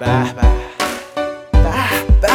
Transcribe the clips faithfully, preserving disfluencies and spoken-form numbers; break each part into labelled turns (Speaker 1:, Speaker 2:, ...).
Speaker 1: به به به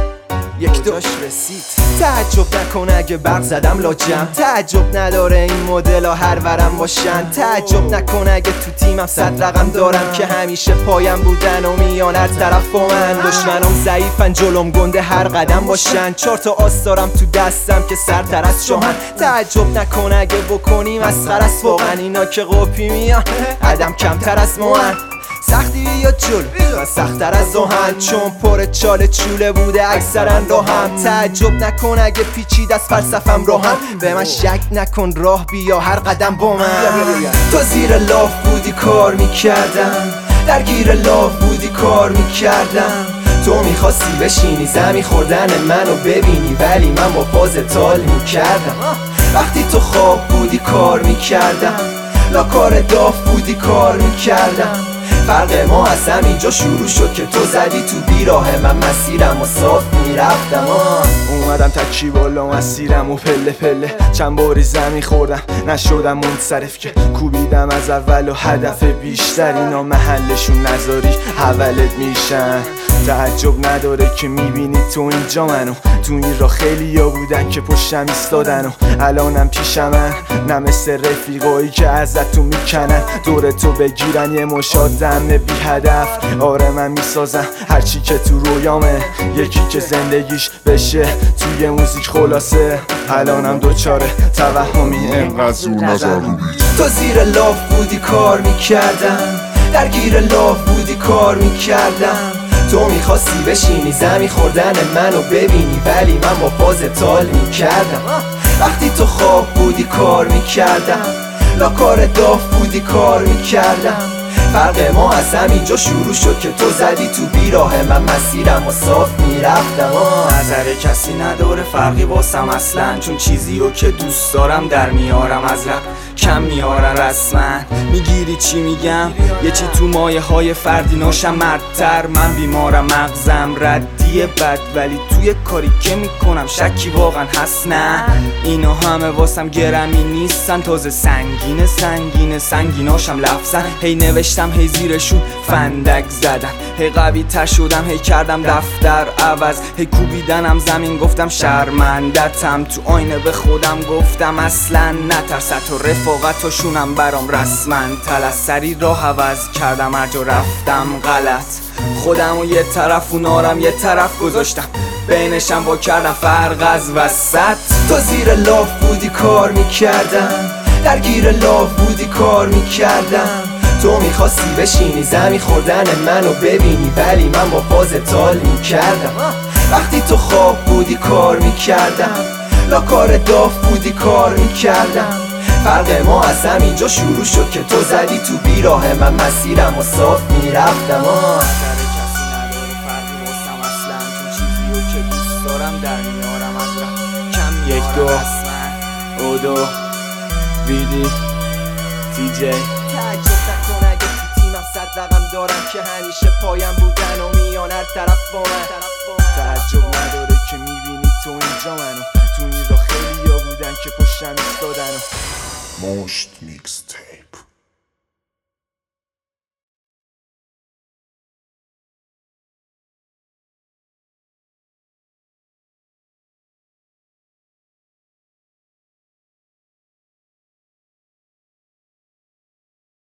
Speaker 1: به یک دوش رسید. تعجب نکن اگه برق زدم لاجم، تعجب نداره این مدل ها هر ورم باشن. تعجب نکن اگه تو تیمم صد رقم دارم که همیشه پایم بودن و میان هر طرف و من. دشمنام ضعیفن جلوم گنده هر قدم باشن، چهار تا آس دارم تو دستم که سرتر از شاهن. تعجب نکن اگه بکنیم مسخره است واقعا اینا که قپی میان قدم کمتر از موان. سختی یا جلو و سخت‌تر از آهن، چون پر چاله چوله بوده اکثرا راهم. تعجب نکن اگه پیچید از فلسفم راهم، به من شک نکن راه بیا هر قدم با من. تو زیر لاف بودی کار میکردم، درگیر لاف بودی کار میکردم. تو میخواستی بشینی زمین خوردن منو ببینی، ولی من با پاز تال میکردم. وقتی تو خواب بودی کار میکردم، لا کار داف بودی کار میکردم. فرق ما از همینجا شروع شد که تو زدی تو بیراه من مسیرم و صاف میرفتم.
Speaker 2: اومدم تکی بالا مسیرم و پله پله، چند باری زمین خوردم نشدم منصرف که کوبیدم از اول و هدف بیشتر. اینا محلشون نذاری حولت میشن. تعجب نداره که میبینی تو اینجا منو، تو این را خیلی ها بودن که پشتم ایستادن و الانم پیشمن. نه مثل رفیقایی که ازت تو میکنن دور تو بگیرن یه مشاد دم بی هدف. آره من میسازم هرچی که تو رویامه، یکی که زندگیش بشه توی موزیک خلاصه. الانم دوچاره توهمی انقدر زور نزار.
Speaker 1: تو زیر لاف بودی کار میکردم، درگیر لاف بودی کار میکردم. تو میخواستی بشینی زمین خوردن منو ببینی، ولی من با پاز تال میکردم. وقتی تو خواب بودی کار میکردم، لا کار داف بودی کار میکردم. فرق ما از همینجا شروع شد که تو زدی تو بیراه من مسیرم و صاف میرفتم.
Speaker 3: نظر کسی نداره فرقی واسم اصلا، چون چیزی رو که دوست دارم در میارم از رپ کم میارن رسما. میگیری چی میگم؟ یه چی تو مایه های فردی ناشم مردتر. من بیمارم مغزم ردیه بد، ولی توی کاری که میکنم شکی واقعا هست. نه اینا همه واسم گرمی نیستن، تازه سنگینه سنگینه سنگیناشم لفظن. هی نوشتم هی زیرشون فندک زدم، هی قوی تر شدم هی کردم دفتر عوض. هی کوبیدنم زمین گفتم شرمندتم، تو آینه به خودم گفتم اصلا نترس. تو رفاقتاشونم برام رسمن تلسری راه عوض کردم هر جا رفتم غلط. خودم و یه طرف اونارم یه طرف گذاشتم، بینشم با کردم فرق از وسط.
Speaker 1: تو زیر لاف بودی کار میکردم، درگیر لاف بودی کار میکردم. تو میخواستی بشینی زمین خوردن منو ببینی، ولی من با پاز تال میکردم. وقتی تو خواب بودی کار میکردم، لا کار داف بودی کار میکردم. فرق ما از همینجا شروع شد که تو زدی تو بیراه من مسیرم و صاف میرفتم.
Speaker 3: نظر کسی نداره فرقی واسم اصلا، چون چیزی رو که دوست دارم در میارم از رپ کم میارم.
Speaker 2: یک دو اودو ویدی تی جی.
Speaker 1: تعجب نکن اگه تو تیمم صد رقم دارم که همیشه پایم بودن و میان هر طرف با من.
Speaker 2: تعجب نداره که میبینی تو اینجا منو، تو این را خیلی ها بودن که پشتم ایستادن.
Speaker 4: Most mixed.